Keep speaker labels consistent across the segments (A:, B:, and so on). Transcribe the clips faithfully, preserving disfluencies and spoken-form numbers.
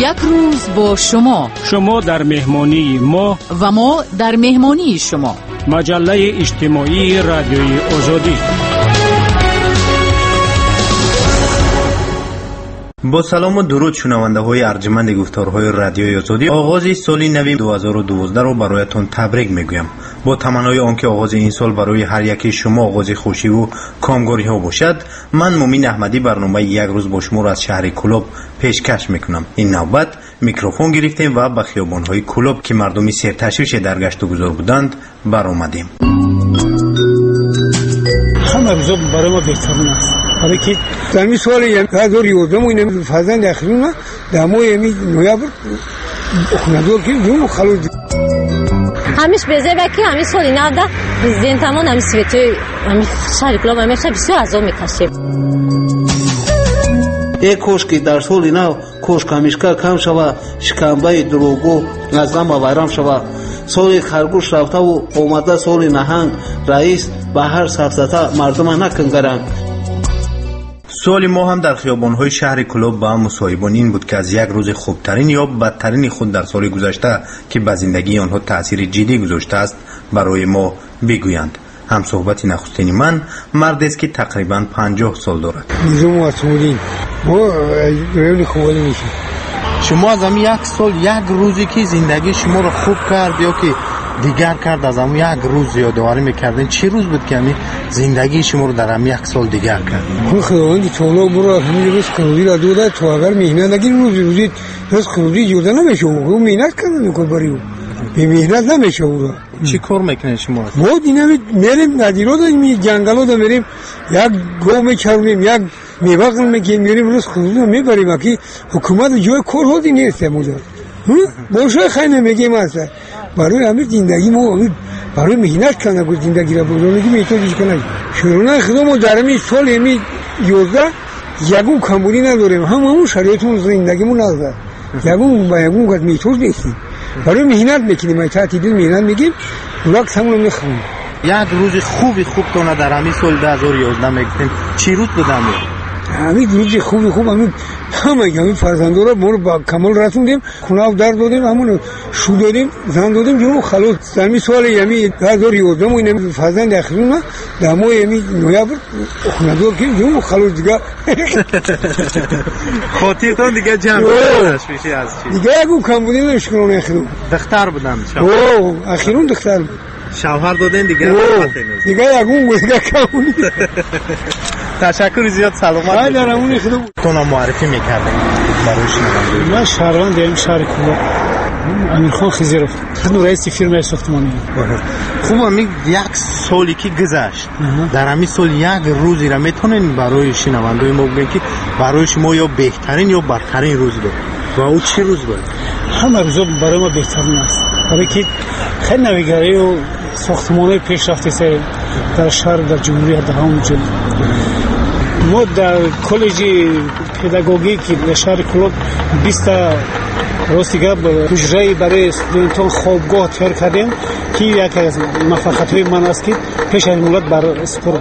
A: یک روز با شما،
B: شما در مهمانی ما
A: و ما در مهمانی شما.
B: مجله اجتماعی رادیوی آزادی.
C: با سلام و درود شنونده های ارجمند گفتارهای رادیوی آزادی، آغاز سال نو دو هزار و دوازده را برایتان تبریک میگویم، با تمنای آنکه آغاز این سال برای هر یکی شما آغاز خوشی و کامگاری ها باشد. من مومین احمدی برنامه یک روز با شما را از شهر کلوب پیشکش میکنم. این نوبت میکروفون گرفتیم و به خیابان های کلوب که مردمی سرتشویش در گشت و گذار بودند برآمدیم.
D: همه روزا برای ما بهترین است، برای که در این سال دو هزار و یازده ما این فرزند اخیرون در ماه نوامبر خونه‌دار کردیم و خلاص
E: همیشه بزه بکی همیشه سالی نوده پرزیدنتمون همیشه سویتوی همیشه شهر کلاب همیشه بسیار عذاب میکشیم.
F: یک کوشکی در سال نو کوشک همیشه کم شود، شکمبه دروغو از غم ویران شود. سال خرگوش رفته و اومده سال نهنگ، رئیس به هر سفزته مردم نکنگرند.
C: سوال ما هم در خیابان‌های شهر کلوب با مصاحبان این بود که از یک روز خوبترین یا بدترین خود در سال گذشته که به زندگی آنها تأثیر جدی گذاشته است برای ما بگویند. هم صحبت نخستین من مردی است که تقریبا پنجاه سال دارد.
D: نظام مسئولین ما روی خوبی میشه.
G: شما از هم یک سال یک روزی که زندگی شما رو خوب کرد یا که دیگر کرد از هم یک روز یادآوری میکردین، چه روز بود که همین زندگی شما رو در هم یک سال دیگر کرد؟
D: اون خداوندی تولا برو همین روز خروجی را دوده تو اگر مهنت نگیری روز روزی روز خروجی جوده نمیشه، او مهنت کرده میکنه برای او به مهنت نمیشه. او را
G: چی کار میکنه شما؟
D: ما دینمی میریم ندیرو داریم جنگلو دا میریم یک گو میچرونیم یک میوه میگیم میریم روز خروجی رو میبریم که حکومت جای کار هودی نیست مودا باشه خیلی میگیم است برای همین زندگی ما برای مهنت کنه که زندگی را بزرگی میتونیش کنه. شروع خدا ما در همین سال همین یازده یکون کمبودی نداریم، هم همون شرایطمون زندگیمون نداره، یکون با یکون قد میتونی نیستیم، برای مهنت میکنیم. ما تعطیل مهنت میگیم وقت همون رو میخونیم.
G: یک روز خوبی خوب کنه در همین سال دو هزار و یازده میگفتیم چی روز بودم؟
D: همین روز خوبی خوب همین همه همین فرزندان را ما رو با کمال رسوندیم، خونه در دادیم، همون شو دادیم، زن دادیم جو خلاص. در این سال یمی دو هزار و یازده ما این فرزند اخیرون در ماه یمی نوامبر خونه دار کردیم جو خلاص دیگه
G: خاطرتون دیگه جمع شدش میشه از چی
D: دیگه یکو کم بودیم اشکرون اخیرون
G: دختر بودم
D: اوه اخیرون دختر
G: شوهر دادن دیگه
D: دیگه یکون بود دیگه کم بود.
G: تشکر زیاد، سلامت
D: باشید.
G: تو نام معرفی میکردین برای شنوندگان؟
D: من شهروند ام شهر کلوب امیرخان خضیرов، خدمت رئیس فیرم ساختمانی.
G: خوب همین یک سالی که گذشت در همین سال یک روزی را میتونین برای شنوندگان ما بگین که برای شما یا بهترین یا بدترین روز بود و او چه روز بود؟
D: همه روزا برای ما بهترین است، برای که خیلی نویگری و ساختمان‌های پیشرفته سر در شهر در جمهوری دهم جلد. ما در کالج پداگوژیک در شهر کلوب بیست راستیگه حجره برای استودنتان خوابگاه تیار کردیم که یکی از موفقیت‌های من است که پیش از ملت بر سپرد.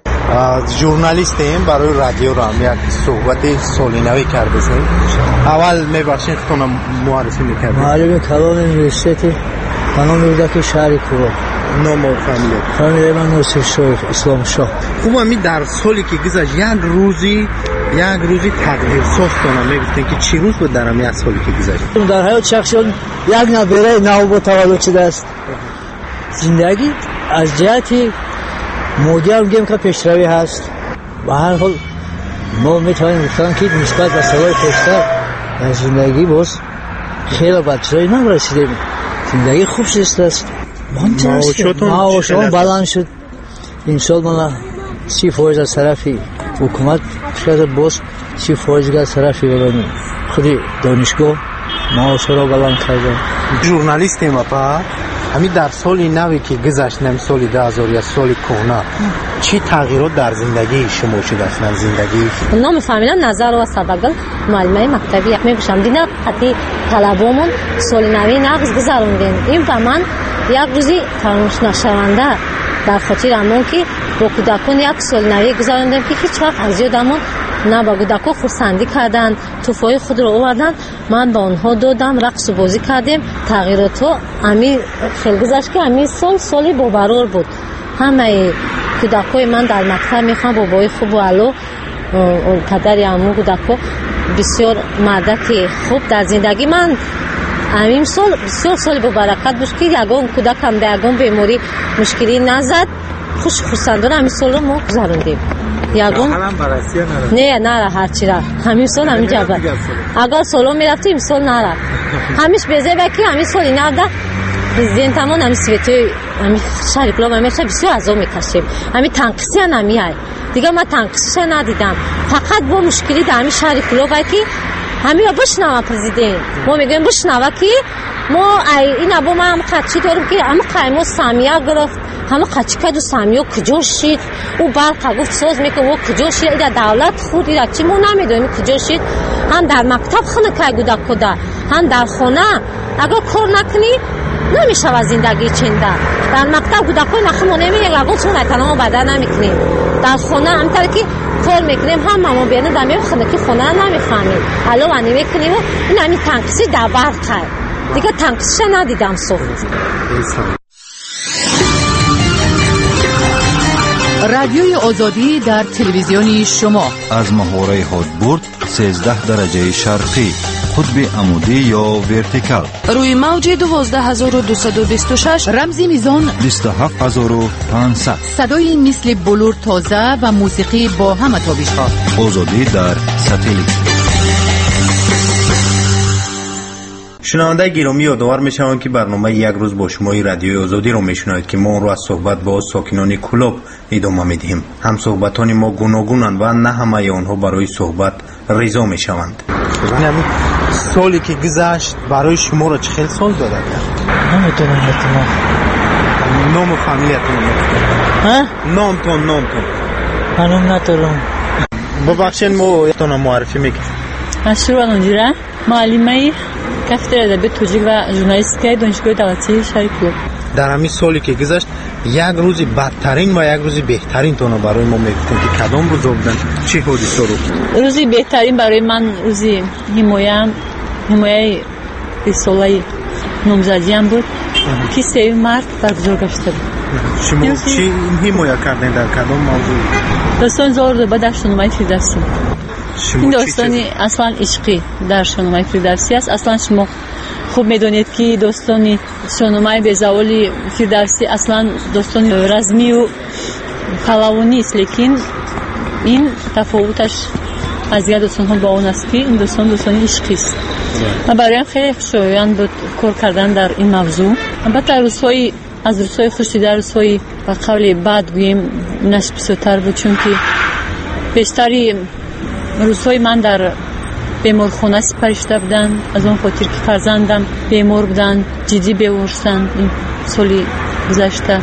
G: ژورنالیستیم برای رادیو را هم یک صحبت سالینوی کرده سیم. اول میبرشین خودتون معرفی میکردیم.
H: معلم کلان یونیورسیتی خانم میبوده شهر کلوب.
G: نام و فامیل؟
H: فامیل من ناصر شاه اسلام شاه.
G: خوب همین در سالی که گذشت یک روزی یک روزی تقدیر ساز کنم میگفتین که چی روز بود در همین یک سالی که گذشت؟
H: در حیات شخصیان یک نبره نو با تولد شده است. زندگی از جهتی مودی هم گیم که پیشروی هست و هر حال ما میتوانیم گفتن که نسبت به سالهای پیشتر در زندگی باز خیلی بدتری نرسیدیم. زندگی خوب شده است. معاشتون بلند شد. این سال من سی فایز از طرفی حکومت شاید باز سی فایز از طرفی بلند خودی دانشگاه معاش را بلند کرده.
G: ژورنالیستیم اپا همین در سالی نوی که گذشت نمی سالی دو هزار یا سالی کهنه چی تغییرات در زندگی شما شده اصلا زندگی؟
E: نام فامیلم نظر و سبگل معلمه مکتبی یک میگوشم دینا حتی طلبامون سالی نوی نقض گذروندیم. این و من یک روزی فراموش نشونده در خاطرمون که با کودکان یک سال نوی گذراندیم که هیچ وقت از یادمون نه با کودکان خورسندی کردن، توفای خود رو آوردن، من با اونها دادم، رقص و بازی کردیم. تغییرات ها امی خیلی گذشت که امی سال سالی باورور بود. همه کودکای من در مکتب میخوان بابای خوب و علو پدری عمو کودکا بسیار مردک خوب در زندگی من. همین سال بسیار سال با برکت بود که یگان کودکم به یگان بیماری مشکلی نزد. خوش خورسندانه همین سال رو ما گذراندیم. یگان نه نه هرچی را همین سال همین جبه اگر سالو میرفتیم این سال نره همیش بیزه بکی همین سال این نرده پرزیدنت همون همین سویتوی همین شریکلاب همین بسیار ازا میکشیم. همین تنقیسی هم نمیای دیگه. من تنقیسیش ندیدم، فقط با مشکلی در همین شریکلاب که همین را بشنوه پرزیدنت. ما میگویم بشنوه که ما این با ما هم قچی داریم که همه قیمو سامیه گرفت، همه قچی که دو سامیه کجا شید، او برق گفت ساز میکنه او کجا شید، ایده دولت خود ایده چی ما نمیدونیم کجا شید. هم در مکتب خونه که گوده کده، هم در خونه اگر کار نکنی نمیشه و زندگی چنده. در مکتب گوده که نخمو نمیگه اگر چون اتنامو بدن نمیکنیم، در خونه همطور که کار میکنیم هم ماما بیانه دمیم خونه که خونه نمیفهمیم الو ونی میکنیم. این همین تنقیسی در برق دیگه تنقیسش ندیدم صفت.
A: رادیوی آزادی در تلویزیونی شما
I: از محوره هادبورد سیزده درجه شرقی، قطب عمودی یا ورتیکال،
J: روی موج دوازده هزار و دویست و بیست و شش،
A: رمزی میزان
I: بیست و هفت هزار و پانصد،
A: صدای مثل بلور تازه و موسیقی با همه تابش ها.
I: آزادی در ساتلیت.
C: شنونده گرامی یادآور میشوم که برنامه یک روز با شما رادیوی آزادی رو میشنوید که ما اون رو از صحبت با ساکنان کلوب ادامه میدهیم. هم صحبتان ما گوناگونند و نه همه آنها برای صحبت رضا میشوند.
G: یعنی سالی که گذشت برای شما رو چه خیلی سال داده؟
H: نمیتونم احتمال
G: نام و فامیلیتون
H: ها؟
G: نامتون نامتون
H: هنوم نتورم.
G: ببخشید ما تون معرفی میکنیم.
K: مشروع نجیره معلمه کافتر ادبیات توجیه و ژورنالیستیک دانشگاه دولتی شریکلوب.
G: در همین سالی که گذشت یک روزی بدترین و یک روزی بهترین تون برای ما میگفتن که کدام روز بودن؟ چه حادثه رو؟
K: روزی بهترین برای من روزی حمایه حمایه سالای نامزدیم بود که سه مارس برگزار گشته بود.
G: شما چی حمایه کردین در کدام موضوع؟
K: داستان زار بعد در شنومای فردوسی. این داستانی اصلا عشقی در شنومای فردوسی است. اصلا شما خوب میدونید که داستانی شنومای به زوال فردوسی اصلا داستانی رزمی و پهلوانی است، لیکن این تفاوتش از دیگر داستان ها با اون است که این داستان داستانی عشقی است. من برایم خیلی خوشایند بود کار کردن در این موضوع. البته روزهای از روزهای خوشی در روزهای و قبل بعد گوییم نش بسیارتر بود، چون که بیشتری روزهای من در بیمارخانه سپری بودن، از اون خاطر که فرزندم بیمار بودن، جدی بیمارستن این سالی گذشته.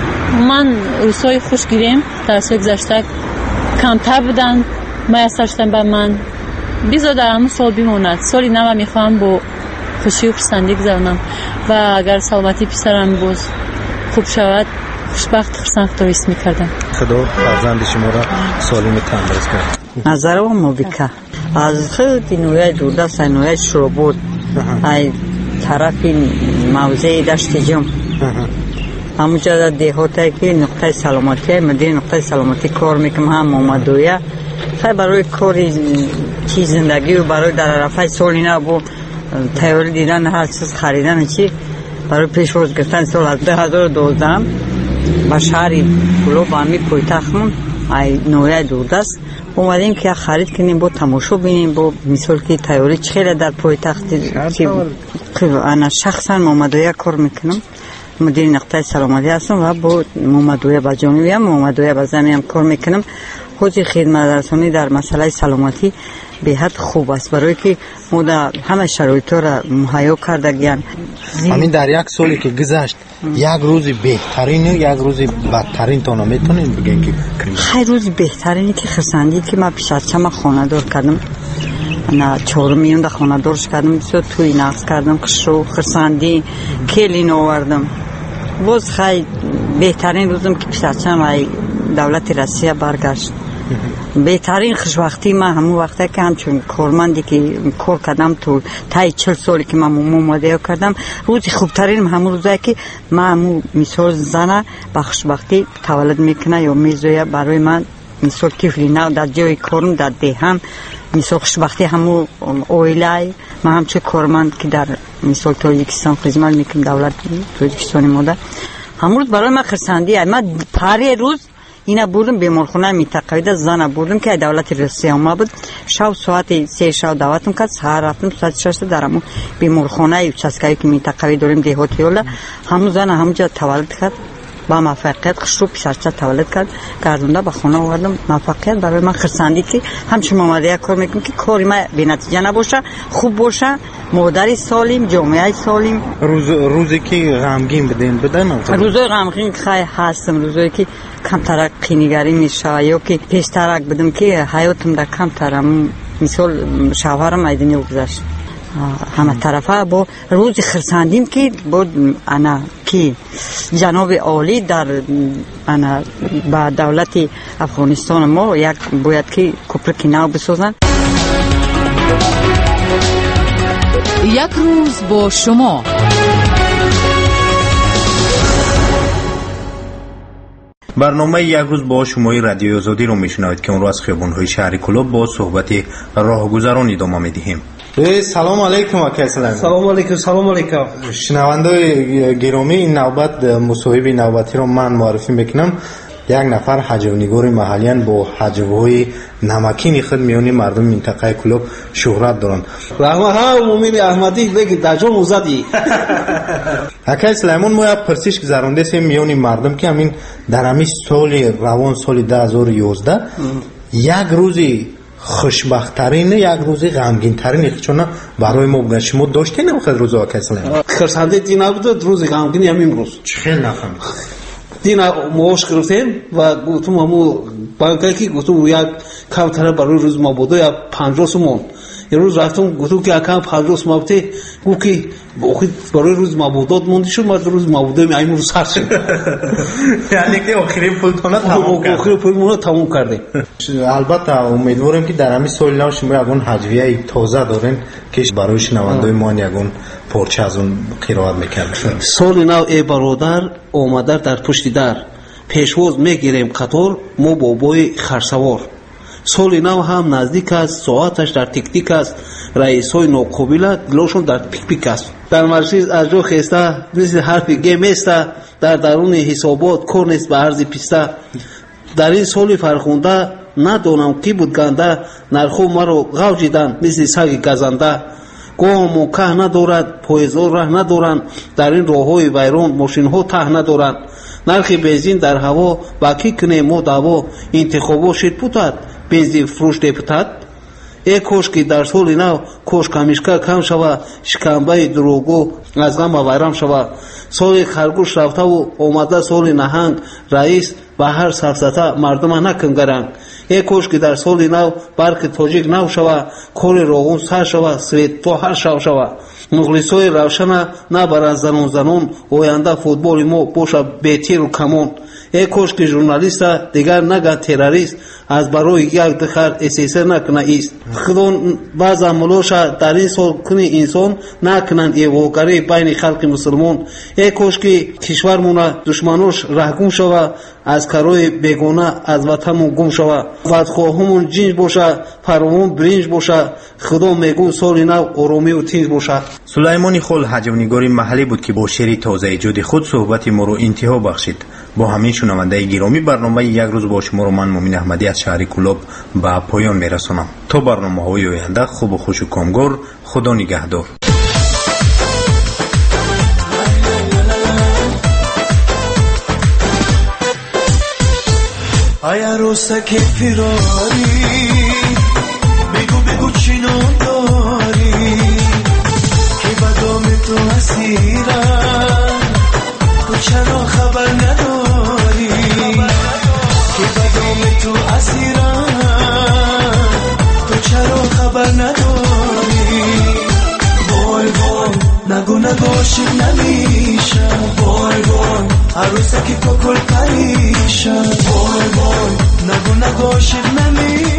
K: من روزهای خوش گیریم در سال گذشته کمتر بودن، میسر شدن به من بیزا در همون سال بیماند. سالی نو میخوام با خوشی و خرسندی گذرانم و اگر سلامتی پسرم باز خوب شود خوشبخت خرسند تویست میکردم.
G: خدا فرزند شما را سالم تندرست کرد.
H: نظر و موبیکا از خیلی نویه دوردست نویه شروع بود ای طرف موضع دشت جم همونجا در دیهاته که نقطه سلامتی مدیر نقطه سلامتی کار میکنم هم اومدویه خیلی برای کاری چی زندگی و برای در رفعه سالی نبود تیاری دیدن هر چیز خریدن چی برای پیش روز گرفتن سال از ده هزار و دوزده با شهری کلوب همی پویتخمون ای نویه دوردست اومدیم که خرید کنیم با تماشا بینیم با مثال که تیاری چخیره در پویتخت انا شخصا محمدویه کار میکنم مدیر نقطه سلامتی هستم و با محمدویه با جانوی هم محمدویه با زمین هم کار میکنم. حوزه خدمت رسانی در مسئله سلامتی به حد خوب است برای که ما در همه شرایط را مهیا کردگیم.
G: همین در یک سالی که گذشت یک روزی بهترین یک روزی بدترین تانا میتونین بگین که
H: خیلی روزی بهترینی که خرسندی که من پیش از چما خانه دار کردم نه چهار میون در خانه دارش کردم بسیار توی نقص کردم کشو خرسندی کلین آوردم. باز خیلی بهترین روزم که پیش از چما دولت روسیه برگشت
L: بهترین خوشبختی من همون وقته که همچون کارمندی که کار کردم تو تای چهل سالی که من مامادیا کردم، روزی خوبترین همون روزایی که من همون مثال زنه با خوشبختی تولد میکنه یا میزویه برای من مثال کفلی نه در جای کارم در دهم مثال خوشبختی همون اویلای من همچون کارمند که در مثال تاجیکستان خدمت میکنم دولت تاجیکستان ماده همون روز برای من خرسندی من پاره روز اینا بودم بیمارخانه منطقه‌ای زن بودم که دولت روسیه اومد بود شب ساعت سه شب دعوتم کرد سحر رفتم ساعت شش درمون بیمارخانه چسکایی که منطقه‌ای داریم دهاتی ولی همون زن همونجا تولد کرد با موفقیت خشرو پسرچه تولد کرد گردونده به خانه آوردم موفقیت برای من خرسندی که همچون مامادیا کار میکنم که کاری ما بی نتیجه نباشه خوب باشه مادر سالم جامعه سالم
G: روز روزی که غمگین بدین بدن
L: روزای غمگین خیلی هستم روزایی که کم ترک قینیگری میشه یا که پیش ترک بدم که حیاتم در کم ترم مثال شوهرم ایدنی گذشت همه طرفه با روز خرسندیم که بود انا که جناب عالی در انا با دولت افغانستان ما یک باید که کوپرک نو بسازن.
A: یک روز با شما
C: برنامه یک روز با شمای رادیوی آزادی رو میشنوید که اون رو از خیابان‌های شهر کلوب با صحبت راهگذران ادامه میدهیم.
G: سلام علیکم آقای سلیمان.
F: سلام علیکم. سلام علیکم.
C: شنوندگان گرامی این نوبت مصاحبه نوبتی رو من معرفی میکنم. یک نفر حجونیگور محلیان با حجوهای نمکین خود میانی مردم منطقه کلوب شهرت دارند.
F: رحمه ها مومن احمدی بگی دجال موزدی.
C: آقای سلیمان ما پرسش گذرانده سیم میانی مردم که همین در همین سال روان سال دو هزار و یازده یک روزی خوشبخت‌ترین یک روزی غمگین ترین چون برای ما بگن شما داشتین نمیخواد روز آقای سلیمان
F: خرسنده دین نبود روز غمگین همین روز
C: خیلی نفهم
F: دین معاش گرفتیم و گفتم همو بانکی که گفتم یک کمتر برای روز ما بوده یا پنجاه سومون یه روز رفتم گفتم که اکم پنجاه سوم بوده گفت که برای روز ما بوداد موندی شد ما روز ما بوده همین روز سر شد
C: یعنی که آخرین پولتونه تمام کرد
F: آخرین پولتونه تمام کرده.
C: البته امیدوارم که در همین سال نو شما یگون هدیه تازه دارین که برای شنوندگان ما یگون پارچه از اون قرائت میکنن.
F: سال نو ای برادر آمده در پشت در پیشواز میگیریم قطار ما بابای خرسوار سال نو هم نزدیک است ساعتش در تیک تیک است رئیسای ناقابل دلشون در پیک پیک است در مرشیز از جو خسته مثل حرف گیم است در درون حسابات کار نیست به عرض پیسته در این سال فرخونده ندانم کی بود گنده نرخو مرا غوجیدن مثل سگ گزنده گاه موکه ندارد پایزار ره ندارند در این راههای ویران ماشین ها ته ندارند نرخ بنزین در هوا با کی کنه ما دعوا انتخابات شد پوتد بنزین فروش deputat ای کوش که در سال نو کوش کمیشکا کم شوه شکنبه دروگو از غم ویران شوه سال خرگوش رفته و آمده سال نهنگ رئیس و هر سفزته مردم نکنگرنگ ای کوش که در سال نو برک تاجیک نو شوه کار روغون سر شوه سویت تو هر شو شوه مغلیسای روشن نبرن زنون زنون آینده فوتبال ما باشه بیتیر و کمون ای کوش که ژورنالیست دیگر نگه تروریست از برای یک دخر اسیسه نکنه ایست خدا بعض عملوشا در این سال کنی انسان نکنند ای واگری بین خلق مسلمان ای کوش که کشورمونه دشمنوش رهگم شوه از کارای بیگانه از وطنمون گم شوه بدخواهمون جنج باشه پرومون برنج باشه خدا میگو سال نو آرامی و تیز باشه.
C: سلیمانی خول حجونیگاری محلی بود که با شعر تازه ایجاد خود صحبت ما رو انتها بخشید. با همین شنونده گرامی برنامه یک روز با شما رو من مومن احمدی از شهر کلوب به پایان میرسونم. تا برنامه های آینده خوب و خوش و کامگار خدا نگهدار.
M: ای عروسک فراری بگو بگو چینون داری که بدام تو اسیرم تو چرا خبر نداری که بدام تو اسیرم تو چرا خبر نداری وای وای نگو نگو عاشق نمیشه وای وای عروسکی تو کل پریشه وای وای نگو نگو عاشق نمیشه